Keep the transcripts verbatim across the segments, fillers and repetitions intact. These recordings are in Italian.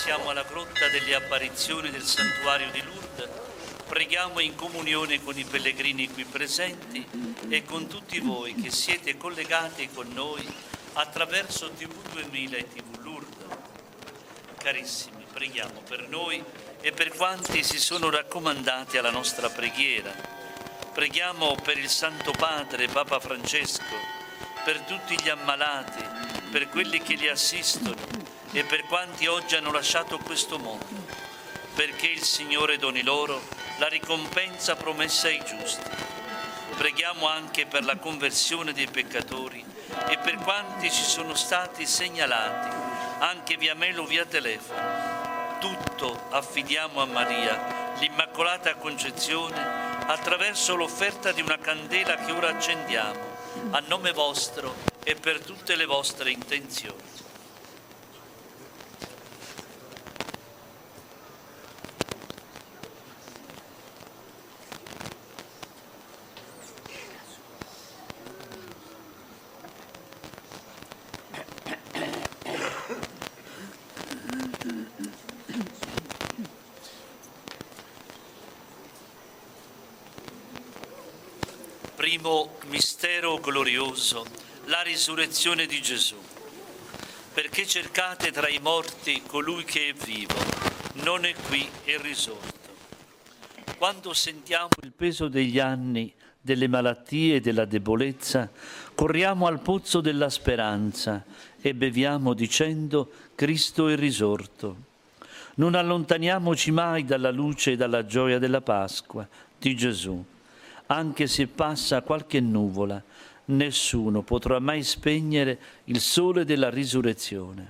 siamo alla grotta delle apparizioni del santuario di Lourdes, preghiamo in comunione con i pellegrini qui presenti e con tutti voi che siete collegati con noi attraverso T V duemila e T V Lourdes. Carissimi, preghiamo per noi e per quanti si sono raccomandati alla nostra preghiera. Preghiamo per il Santo Padre Papa Francesco, per tutti gli ammalati, per quelli che li assistono e per quanti oggi hanno lasciato questo mondo, perché il Signore doni loro la ricompensa promessa ai giusti. Preghiamo anche per la conversione dei peccatori e per quanti ci sono stati segnalati, anche via mail o via telefono. Tutto affidiamo a Maria, l'Immacolata Concezione, attraverso l'offerta di una candela che ora accendiamo, a nome vostro e per tutte le vostre intenzioni. Primo mistero glorioso, la risurrezione di Gesù. Perché cercate tra i morti colui che è vivo, non è qui, è risorto. Quando sentiamo il peso degli anni, delle malattie e della debolezza, corriamo al pozzo della speranza e beviamo dicendo: Cristo è risorto. Non allontaniamoci mai dalla luce e dalla gioia della Pasqua di Gesù. Anche se passa qualche nuvola, nessuno potrà mai spegnere il sole della risurrezione.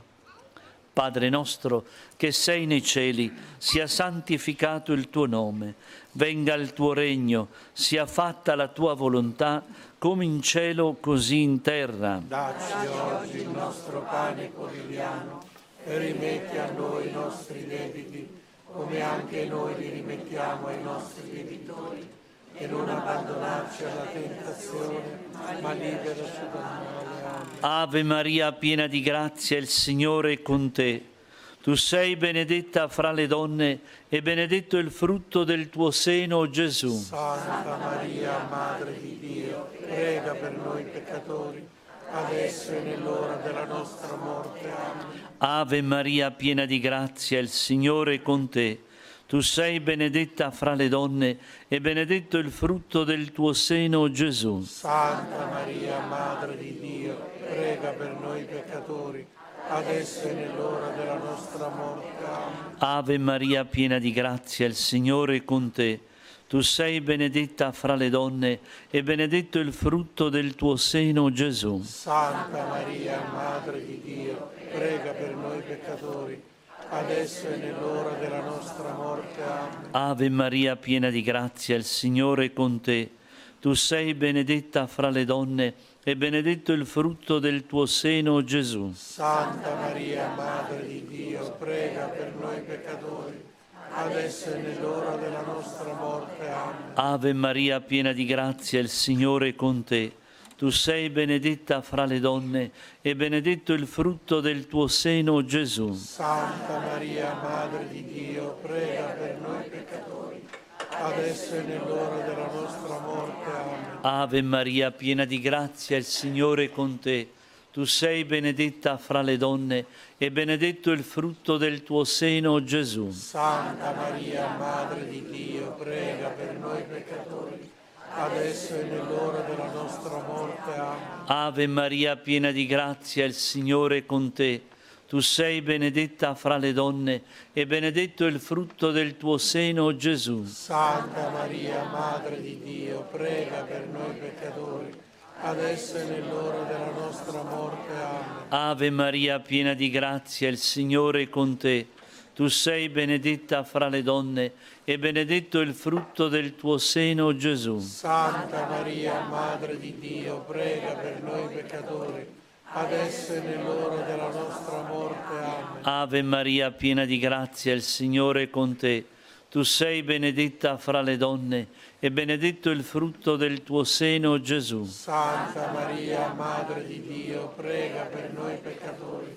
Padre nostro che sei nei cieli, sia santificato il tuo nome, venga il tuo regno, sia fatta la tua volontà, come in cielo così in terra. Dacci oggi il nostro pane quotidiano e rimetti a noi i nostri debiti, come anche noi li rimettiamo ai nostri debitori. E non abbandonarci alla tentazione, ma liberaci dal male. Ave Maria, piena di grazia, il Signore è con te. Tu sei benedetta fra le donne e benedetto il frutto del tuo seno, Gesù. Santa Maria, Madre di Dio, prega per noi peccatori, adesso e nell'ora della nostra morte. Amen. Ave Maria, piena di grazia, il Signore è con te. Tu sei benedetta fra le donne e benedetto il frutto del tuo seno, Gesù. Santa Maria, Madre di Dio, prega per noi peccatori, adesso e nell'ora della nostra morte. Amen. Ave Maria, piena di grazia, il Signore è con te. Tu sei benedetta fra le donne e benedetto il frutto del tuo seno, Gesù. Santa Maria, Madre di Dio, prega per noi peccatori, adesso e nell'ora della nostra morte. Amen. Ave Maria, piena di grazia, il Signore è con te. Tu sei benedetta fra le donne e benedetto il frutto del tuo seno, Gesù. Santa Maria, Madre di Dio, prega per noi peccatori, adesso e nell'ora della nostra morte. Amen. Ave Maria, piena di grazia, il Signore è con te. Tu sei benedetta fra le donne e benedetto il frutto del tuo seno, Gesù. Santa Maria, Madre di Dio, prega per noi peccatori, adesso e nell'ora della nostra morte. Amen. Ave Maria, piena di grazia, il Signore è con te. Tu sei benedetta fra le donne e benedetto il frutto del tuo seno, Gesù. Santa Maria, Madre di Dio, prega per noi peccatori, adesso e nell'ora della nostra morte. Amen. Ave Maria, piena di grazia, il Signore è con te. Tu sei benedetta fra le donne e benedetto il frutto del tuo seno, Gesù. Santa Maria, Madre di Dio, prega per noi peccatori, adesso e nell'ora della nostra morte. Amen. Ave Maria, piena di grazia, il Signore è con te. Tu sei benedetta fra le donne e benedetto il frutto del tuo seno, Gesù. Santa Maria, Madre di Dio, prega per noi peccatori, adesso e nell'ora della nostra morte. Amen. Ave Maria, piena di grazia, il Signore è con te. Tu sei benedetta fra le donne e benedetto il frutto del tuo seno, Gesù. Santa Maria, Madre di Dio, prega per noi peccatori,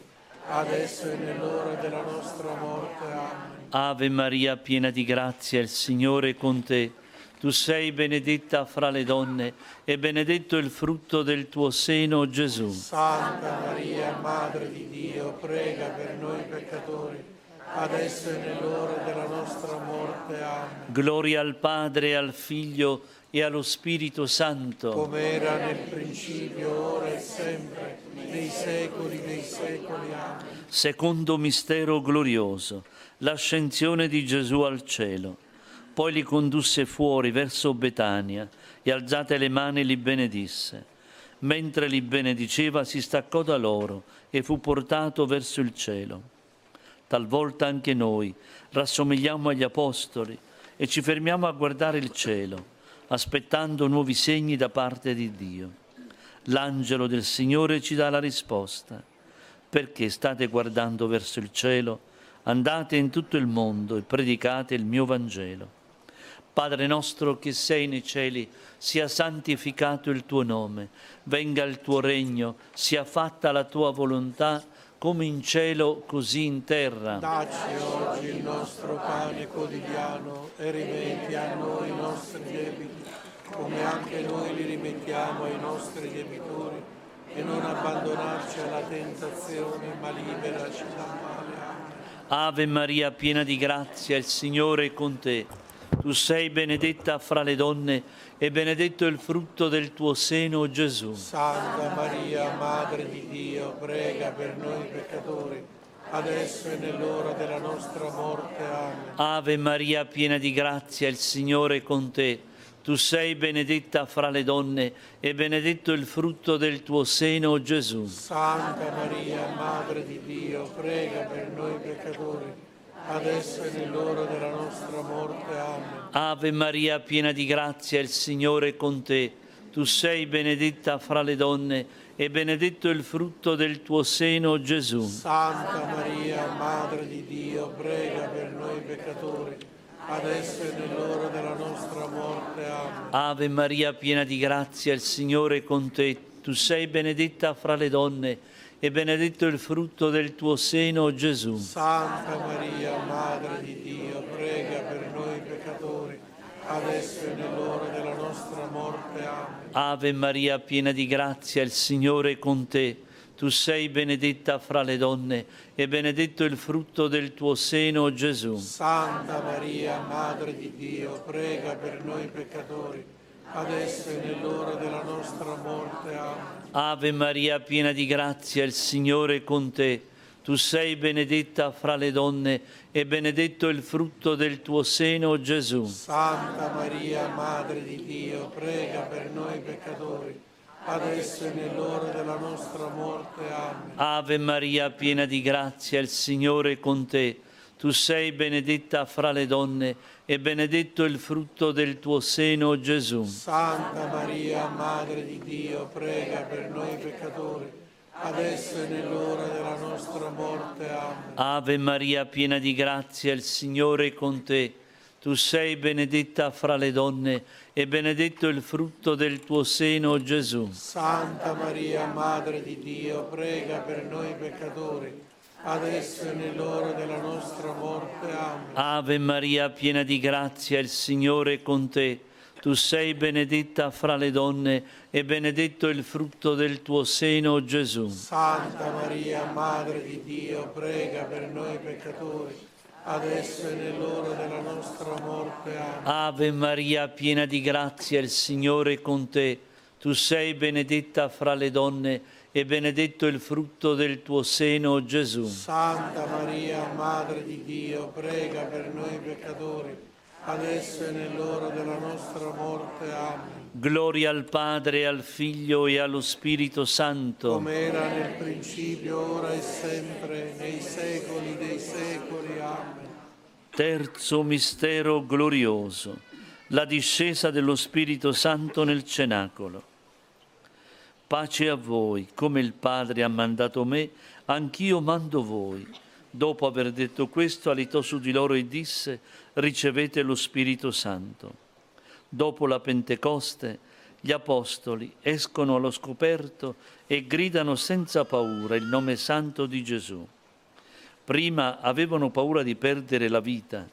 adesso e nell'ora della nostra morte. Amen. Ave Maria, piena di grazia, il Signore è con te. Tu sei benedetta fra le donne e benedetto il frutto del tuo seno, Gesù. Santa Maria, Madre di Dio, prega per noi peccatori, adesso e nell'ora della nostra morte. Amen. Gloria al Padre, al Figlio e allo Spirito Santo. Come era nel principio, ora e sempre, nei secoli dei secoli. Amen. Secondo mistero glorioso, l'ascensione di Gesù al cielo. Poi li condusse fuori verso Betania e alzate le mani li benedisse. Mentre li benediceva si staccò da loro e fu portato verso il cielo. Talvolta anche noi rassomigliamo agli apostoli e ci fermiamo a guardare il cielo, aspettando nuovi segni da parte di Dio. L'angelo del Signore ci dà la risposta. Perché state guardando verso il cielo? Andate in tutto il mondo e predicate il mio Vangelo. Padre nostro che sei nei cieli, sia santificato il tuo nome, venga il tuo regno, sia fatta la tua volontà, come in cielo, così in terra. Dacci oggi il nostro pane quotidiano e rimetti a noi i nostri debiti, come anche noi li rimettiamo ai nostri debitori, e non abbandonarci alla tentazione, ma liberaci dal male. Amen. Ave Maria, piena di grazia, il Signore è con te. Tu sei benedetta fra le donne e benedetto il frutto del tuo seno, Gesù. Santa Maria, Madre di Dio, prega per noi peccatori, adesso e nell'ora della nostra morte. Amen. Ave Maria, piena di grazia, il Signore è con te. Tu sei benedetta fra le donne e benedetto il frutto del tuo seno, Gesù. Santa Maria, Madre di Dio, prega per noi peccatori, adesso e nell'ora della nostra morte. Amen. Ave Maria, piena di grazia, il Signore è con te. Tu sei benedetta fra le donne e benedetto il frutto del tuo seno, Gesù. Santa Maria, Madre di Dio, prega per noi peccatori, adesso e nell'ora della nostra morte. Amen. Ave Maria, piena di grazia, il Signore è con te. Tu sei benedetta fra le donne e benedetto il frutto del tuo seno, Gesù. Santa Maria, Madre di Dio, prega per noi peccatori, adesso e nell'ora della nostra morte. Amen. Ave Maria, piena di grazia, il Signore è con te. Tu sei benedetta fra le donne e benedetto il frutto del tuo seno, Gesù. Santa Maria, Madre di Dio, prega per noi peccatori, adesso e nell'ora della nostra morte. Amen. Ave Maria, piena di grazia, il Signore è con te. Tu sei benedetta fra le donne e benedetto il frutto del tuo seno, Gesù. Santa Maria, Madre di Dio, prega per noi peccatori, adesso e nell'ora della nostra morte. Amen. Ave Maria, piena di grazia, il Signore è con te. Tu sei benedetta fra le donne e benedetto il frutto del tuo seno, Gesù. Santa Maria, Madre di Dio, prega per noi peccatori, adesso e nell'ora della nostra morte. Amen. Ave Maria, piena di grazia, il Signore è con te. Tu sei benedetta fra le donne e benedetto il frutto del tuo seno, Gesù. Santa Maria, Madre di Dio, prega per noi peccatori, adesso e nell'ora della nostra morte. Amen. Ave Maria, piena di grazia, il Signore è con te. Tu sei benedetta fra le donne e benedetto il frutto del tuo seno, Gesù. Santa Maria, Madre di Dio, prega per noi peccatori, adesso e nell'ora della nostra morte. Amen. Ave Maria, piena di grazia, il Signore è con te. Tu sei benedetta fra le donne e benedetto il frutto del tuo seno, Gesù. Santa Maria, Madre di Dio, prega per noi peccatori, adesso e nell'ora della nostra morte. Amen. Gloria al Padre, al Figlio e allo Spirito Santo. Come era nel principio, ora e sempre, nei secoli dei secoli. Amen. Terzo mistero glorioso, la discesa dello Spirito Santo nel cenacolo. Pace a voi, come il Padre ha mandato me, anch'io mando voi. Dopo aver detto questo, alitò su di loro e disse: ricevete lo Spirito Santo. Dopo la Pentecoste, gli apostoli escono allo scoperto e gridano senza paura il nome santo di Gesù. Prima avevano paura di perdere la vita,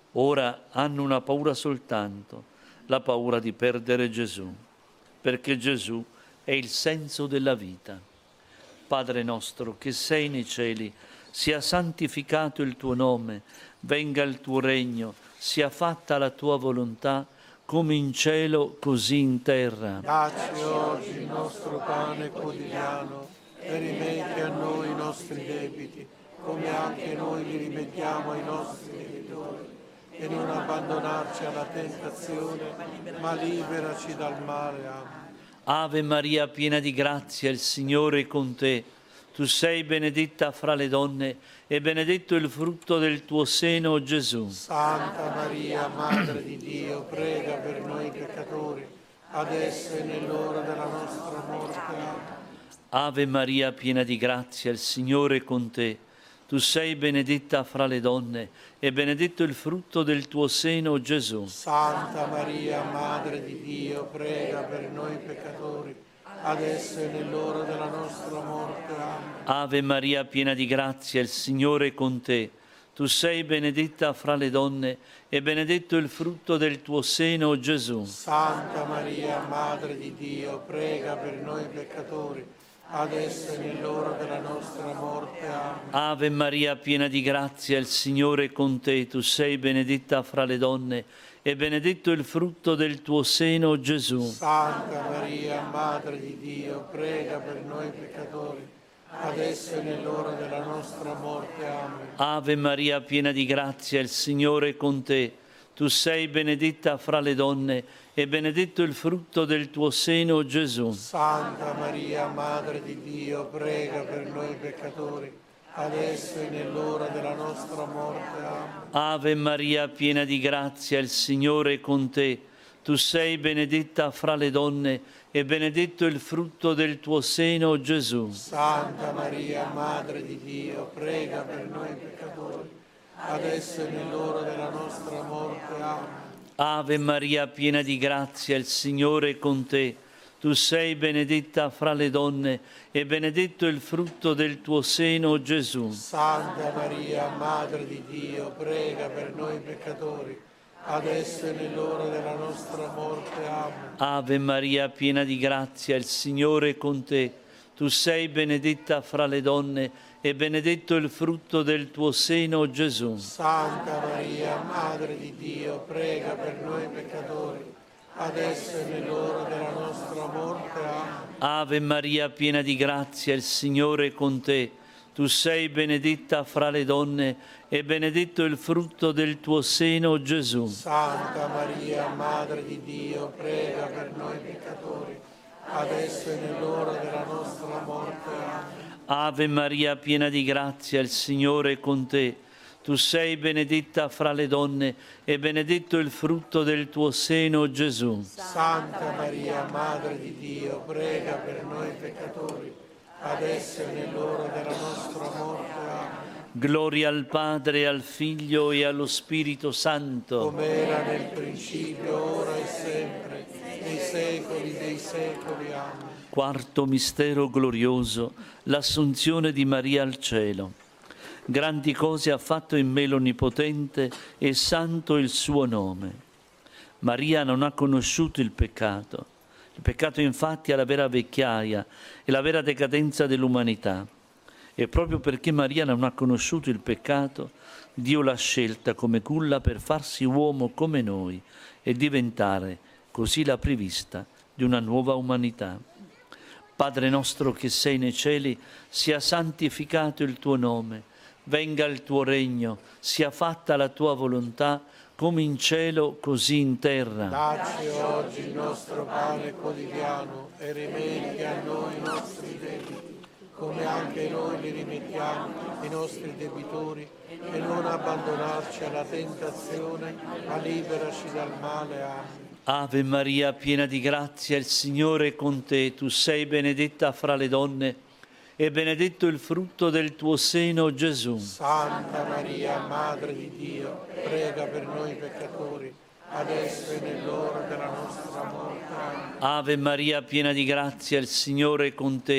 ora hanno una paura soltanto, la paura di perdere Gesù, perché Gesù è il senso della vita. Padre nostro che sei nei cieli, sia santificato il tuo nome, venga il tuo regno, sia fatta la tua volontà, come in cielo, così in terra. Dacci oggi il nostro pane quotidiano e rimetti a noi i nostri debiti, come anche noi li rimettiamo ai nostri debitori. E non abbandonarci alla tentazione, ma liberaci dal male. Amen. Ave Maria, piena di grazia, il Signore è con te. Tu sei benedetta fra le donne e benedetto il frutto del tuo seno, Gesù. Santa Maria, Madre di Dio, prega per noi peccatori, adesso e nell'ora della nostra morte. Amen. Ave Maria, piena di grazia, il Signore è con te. Tu sei benedetta fra le donne e benedetto il frutto del tuo seno, Gesù. Santa Maria, Madre di Dio, prega per noi peccatori, adesso e nell'ora della nostra morte. Amen. Ave Maria, piena di grazia, il Signore è con te. Tu sei benedetta fra le donne e benedetto il frutto del tuo seno, Gesù. Santa Maria, Madre di Dio, prega per noi peccatori, adesso e nell'ora della nostra morte. Amen. Ave Maria, piena di grazia, il Signore è con te. Tu sei benedetta fra le donne e benedetto il frutto del tuo seno, Gesù. Santa Maria, Madre di Dio, prega per noi peccatori, adesso e nell'ora della nostra morte. Amen. Ave Maria, piena di grazia, il Signore è con te. Tu sei benedetta fra le donne e benedetto il frutto del tuo seno, Gesù. Santa Maria, Madre di Dio, prega per noi peccatori, adesso e nell'ora della nostra morte. Amen. Ave Maria, piena di grazia, il Signore è con te. Tu sei benedetta fra le donne e benedetto il frutto del tuo seno, Gesù. Santa Maria, Madre di Dio, prega per noi peccatori, adesso e nell'ora della nostra morte. Amen. Ave Maria, piena di grazia, il Signore è con te. Tu sei benedetta fra le donne e benedetto il frutto del tuo seno, Gesù. Santa Maria, Madre di Dio, prega per noi peccatori, adesso e nell'ora della nostra morte. Amen. Ave Maria, piena di grazia, il Signore è con te. Tu sei benedetta fra le donne e benedetto il frutto del tuo seno, Gesù. Santa Maria, Madre di Dio, prega per noi peccatori, adesso e nell'ora della nostra morte. Amen. Ave Maria, piena di grazia, il Signore è con te. Tu sei benedetta fra le donne e benedetto il frutto del tuo seno, Gesù. Santa Maria, Madre di Dio, prega per noi peccatori, adesso e nell'ora della nostra morte. Amen. Ave Maria, piena di grazia, il Signore è con te. Tu sei benedetta fra le donne e benedetto il frutto del tuo seno, Gesù. Santa Maria, Madre di Dio, prega per noi peccatori, adesso e nell'ora della nostra morte. Amen. Gloria al Padre, al Figlio e allo Spirito Santo. Come era nel principio, ora e sempre, nei secoli dei secoli. Amen. Quarto mistero glorioso, l'Assunzione di Maria al cielo. Grandi cose ha fatto in me l'Onnipotente e santo il suo nome. Maria non ha conosciuto il peccato. Il peccato infatti è la vera vecchiaia e la vera decadenza dell'umanità. E proprio perché Maria non ha conosciuto il peccato, Dio l'ha scelta come culla per farsi uomo come noi e diventare così la prevista di una nuova umanità. Padre nostro che sei nei cieli, sia santificato il tuo nome, venga il tuo regno, sia fatta la tua volontà, come in cielo, così in terra. Dacci oggi il nostro pane quotidiano e rimetti a noi i nostri debiti, come anche noi li rimettiamo ai nostri debitori, e non abbandonarci alla tentazione, ma liberaci dal male. Amen. Ave Maria, piena di grazia, il Signore è con te. Tu sei benedetta fra le donne e benedetto il frutto del tuo seno, Gesù. Santa Maria, Madre di Dio, prega per noi peccatori, adesso e nell'ora della nostra morte. Amen. Ave Maria, piena di grazia, il Signore è con te.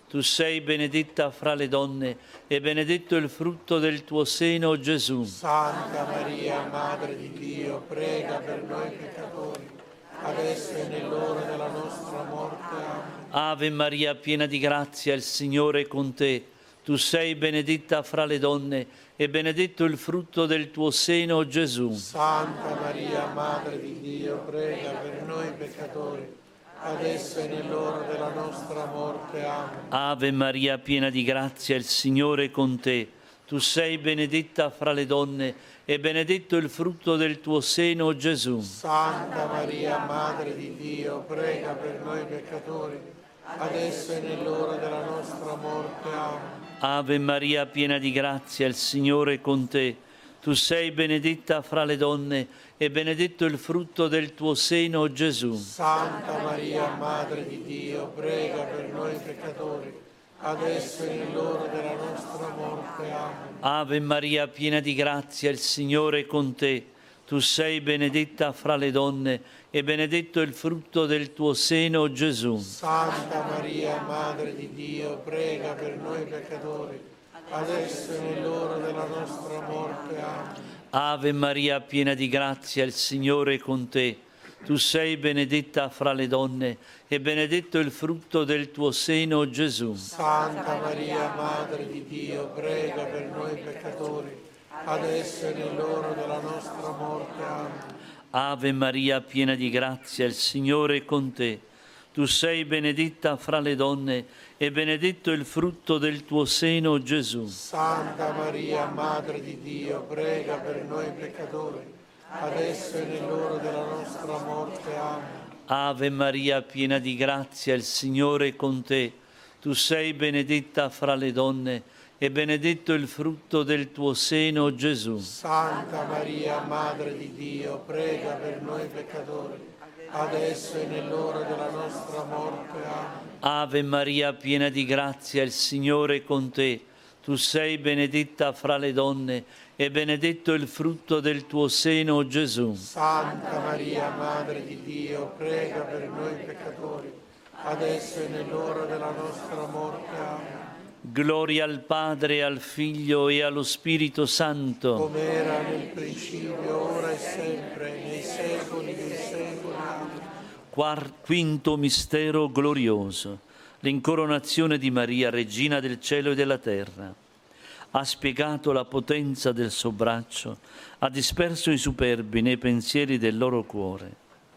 Tu sei benedetta fra le donne e benedetto il frutto del tuo seno, Gesù. Santa Maria, Madre di Dio, prega per noi peccatori, adesso e nell'ora della nostra morte. Amen. Ave Maria, piena di grazia, il Signore è con te. Tu sei benedetta fra le donne e benedetto il frutto del tuo seno, Gesù. Santa Maria, Madre di Dio, prega per noi peccatori, adesso e nell'ora della nostra morte. Amen. Ave Maria, piena di grazia, il Signore è con te. Tu sei benedetta fra le donne e benedetto il frutto del tuo seno, Gesù. Santa Maria, Madre di Dio, prega per noi peccatori, adesso e nell'ora della nostra morte. Amen. Ave Maria, piena di grazia, il Signore è con te. Tu sei benedetta fra le donne e benedetto il frutto del tuo seno, Gesù. Santa Maria, Madre di Dio, prega per noi peccatori, adesso e nell'ora della nostra morte. Amen. Ave Maria, piena di grazia, il Signore è con te. Tu sei benedetta fra le donne e benedetto il frutto del tuo seno, Gesù. Santa Maria, Madre di Dio, prega per noi peccatori, adesso e nell'ora della nostra morte. Amen. Ave Maria, piena di grazia, il Signore è con te. Tu sei benedetta fra le donne e benedetto il frutto del tuo seno, Gesù. Santa Maria, Madre di Dio, prega per noi peccatori, adesso e nell'ora della nostra morte. Amen. Ave Maria, piena di grazia, il Signore è con te. Tu sei benedetta fra le donne e benedetto il frutto del tuo seno, Gesù. Santa Maria, Madre di Dio, prega per noi peccatori, adesso e nell'ora della nostra morte. Amen. Ave Maria, piena di grazia, il Signore è con te. Tu sei benedetta fra le donne e benedetto il frutto del tuo seno, Gesù. Santa Maria, Madre di Dio, prega per noi peccatori, adesso e nell'ora della nostra morte. Amen. Ave Maria, piena di grazia, il Signore è con te. Tu sei benedetta fra le donne e benedetto il frutto del tuo seno, Gesù. Santa Maria, Madre di Dio, prega per noi peccatori, adesso e nell'ora della nostra morte. Amen. Gloria al Padre, al Figlio e allo Spirito Santo. Come era nel principio, ora e sempre, nei secoli dei secoli. Amen. Quart- quinto mistero glorioso, l'incoronazione di Maria, Regina del cielo e della terra. Ha spiegato la potenza del suo braccio, ha disperso i superbi nei pensieri del loro cuore.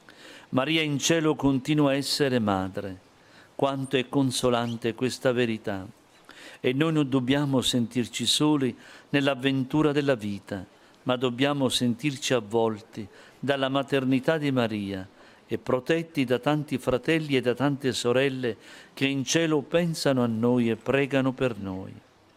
Maria in cielo continua a essere madre. Quanto è consolante questa verità! E noi non dobbiamo sentirci soli nell'avventura della vita, ma dobbiamo sentirci avvolti dalla maternità di Maria e protetti da tanti fratelli e da tante sorelle che in cielo pensano a noi e pregano per noi.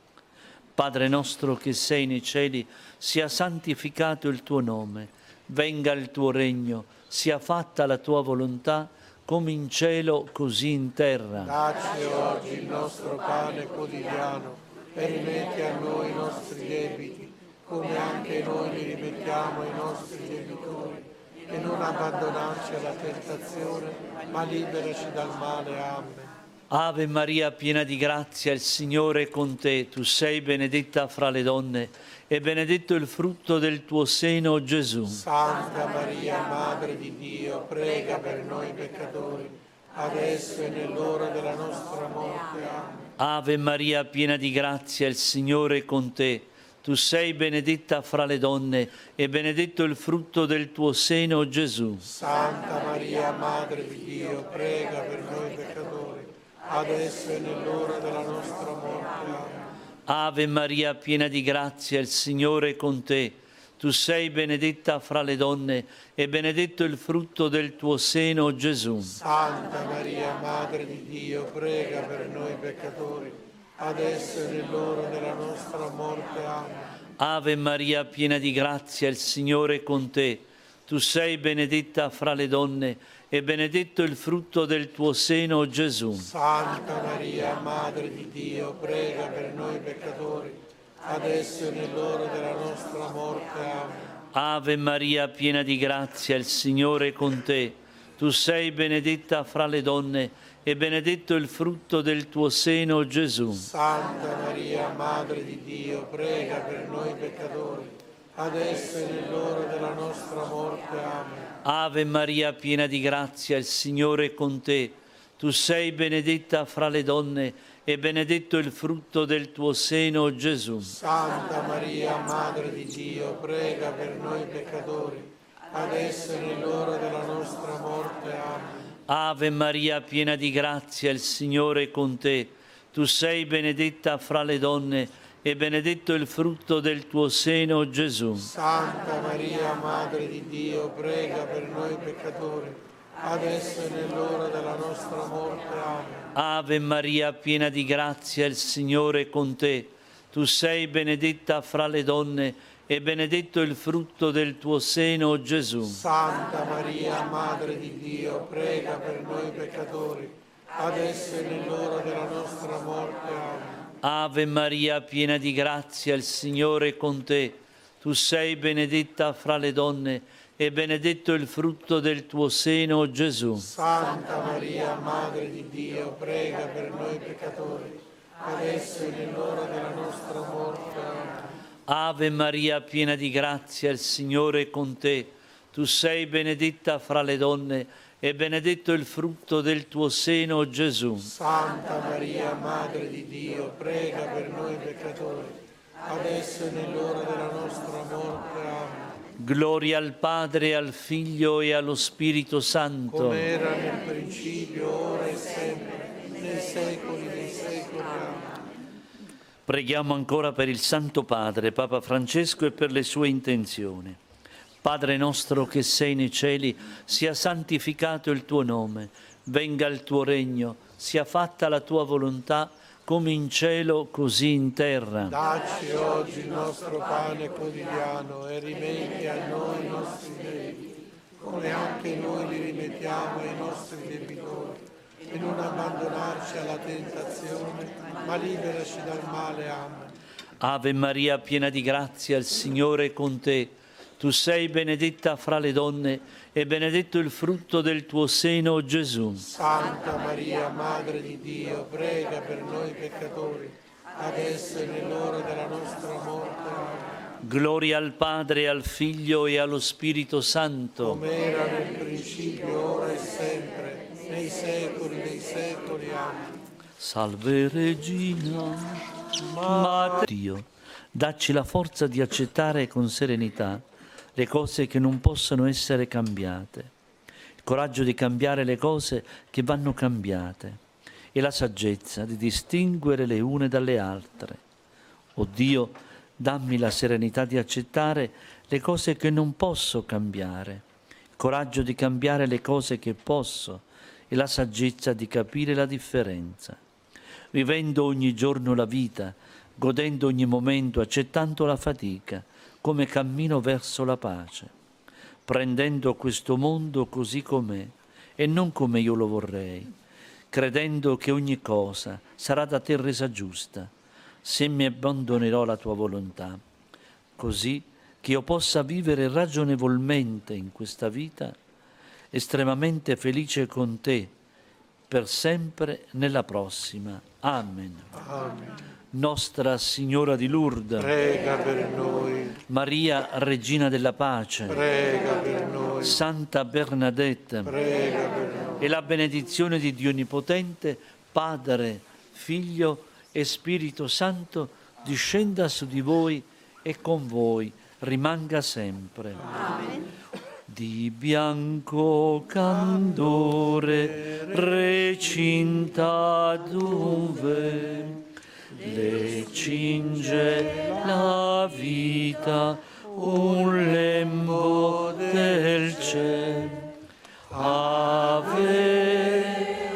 Padre nostro che sei nei cieli, sia santificato il tuo nome, venga il tuo regno, sia fatta la tua volontà, come in cielo, così in terra. Dacci oggi il nostro pane quotidiano e rimetti a noi i nostri debiti, come anche noi li rimettiamo ai nostri debitori, e non abbandonarci alla tentazione, ma liberaci dal male. Amen. Ave Maria, piena di grazia, il Signore è con te. Tu sei benedetta fra le donne e benedetto il frutto del tuo seno, Gesù. Santa Maria, Madre di Dio, prega per noi peccatori, adesso e nell'ora della nostra morte. Amen. Ave Maria, piena di grazia, il Signore è con te. Tu sei benedetta fra le donne e benedetto il frutto del tuo seno, Gesù. Santa Maria, Madre di Dio, prega per noi peccatori, adesso e nell'ora della nostra morte. Amen. Ave Maria, piena di grazia, il Signore è con te. Tu sei benedetta fra le donne e benedetto il frutto del tuo seno, Gesù. Santa Maria, Madre di Dio, prega per noi peccatori, adesso e nell'ora della nostra morte. Amen. Ave Maria, piena di grazia, il Signore è con te. Tu sei benedetta fra le donne e benedetto il frutto del tuo seno, Gesù. Santa Maria, Madre di Dio, prega per noi peccatori, adesso e nell'ora della nostra morte. Amen. Ave Maria, piena di grazia, il Signore è con te. Tu sei benedetta fra le donne e benedetto il frutto del tuo seno, Gesù. Santa Maria, Madre di Dio, prega per noi peccatori, adesso e nell'ora della nostra morte. Amen. Ave Maria, piena di grazia, il Signore è con te. Tu sei benedetta fra le donne e benedetto il frutto del tuo seno, Gesù. Santa Maria, Madre di Dio, prega per noi peccatori, adesso e nell'ora della nostra morte. Amen. Ave Maria, piena di grazia, il Signore è con te. Tu sei benedetta fra le donne e benedetto il frutto del tuo seno, Gesù. Santa Maria, Madre di Dio, prega per noi peccatori, adesso e nell'ora della nostra morte. Amen. Ave Maria, piena di grazia, il Signore è con te. Tu sei benedetta fra le donne e benedetto il frutto del tuo seno, Gesù. Santa Maria, Madre di Dio, prega per noi peccatori, adesso e nell'ora della nostra morte. Amen. Ave Maria, piena di grazia, il Signore è con te. Tu sei benedetta fra le donne e benedetto il frutto del tuo seno, Gesù. Santa Maria, Madre di Dio, prega per noi peccatori, adesso e nell'ora della nostra morte. Amen. Ave Maria, piena di grazia, il Signore è con te. Tu sei benedetta fra le donne e benedetto il frutto del tuo seno, Gesù. Santa Maria, Madre di Dio, prega per noi peccatori, adesso e nell'ora della nostra morte. Amen. Gloria al Padre, al Figlio e allo Spirito Santo. Come era nel principio, ora e sempre, nei secoli dei secoli. Amen. Preghiamo ancora per il Santo Padre, Papa Francesco, e per le sue intenzioni. Padre nostro che sei nei cieli, sia santificato il tuo nome, venga il tuo regno, sia fatta la tua volontà, come in cielo, così in terra. Dacci oggi il nostro pane quotidiano e rimetti a noi i nostri debiti, come anche noi li rimettiamo ai nostri debitori. E non abbandonarci alla tentazione, ma liberaci dal male. Amen. Ave Maria, piena di grazia, il Signore è con te. Tu sei benedetta fra le donne e benedetto il frutto del tuo seno, Gesù. Santa Maria, Madre di Dio, prega per noi peccatori, adesso e nell'ora della nostra morte. Amen. Gloria al Padre, al Figlio e allo Spirito Santo. Come era nel principio, ora e sempre, nei secoli dei secoli. Amen. Salve Regina, Madre Dio, dacci la forza di accettare con serenità le cose che non possono essere cambiate, il coraggio di cambiare le cose che vanno cambiate e la saggezza di distinguere le une dalle altre. O Dio, dammi la serenità di accettare le cose che non posso cambiare, il coraggio di cambiare le cose che posso e la saggezza di capire la differenza. Vivendo ogni giorno la vita, godendo ogni momento, accettando la fatica, come cammino verso la pace, prendendo questo mondo così com'è e non come io lo vorrei, credendo che ogni cosa sarà da te resa giusta, se mi abbandonerò alla tua volontà, così che io possa vivere ragionevolmente in questa vita, estremamente felice con te, per sempre nella prossima. Amen. Amen. Nostra Signora di Lourdes, Prega per noi. Maria, Regina della Pace, Prega per noi. Santa Bernadette, Prega per noi. e la benedizione di Dio Onnipotente, Padre, Figlio e Spirito Santo, discenda su di voi e con voi rimanga sempre. Amen. Di bianco candore recinta dove le cinge la vita un lembo del cielo. Ave,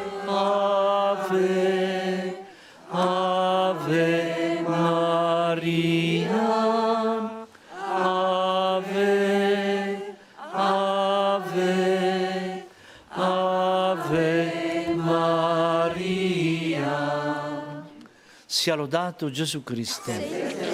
ave, ave Maria, ave, ave, ave Maria. Sia lodato Gesù Cristo.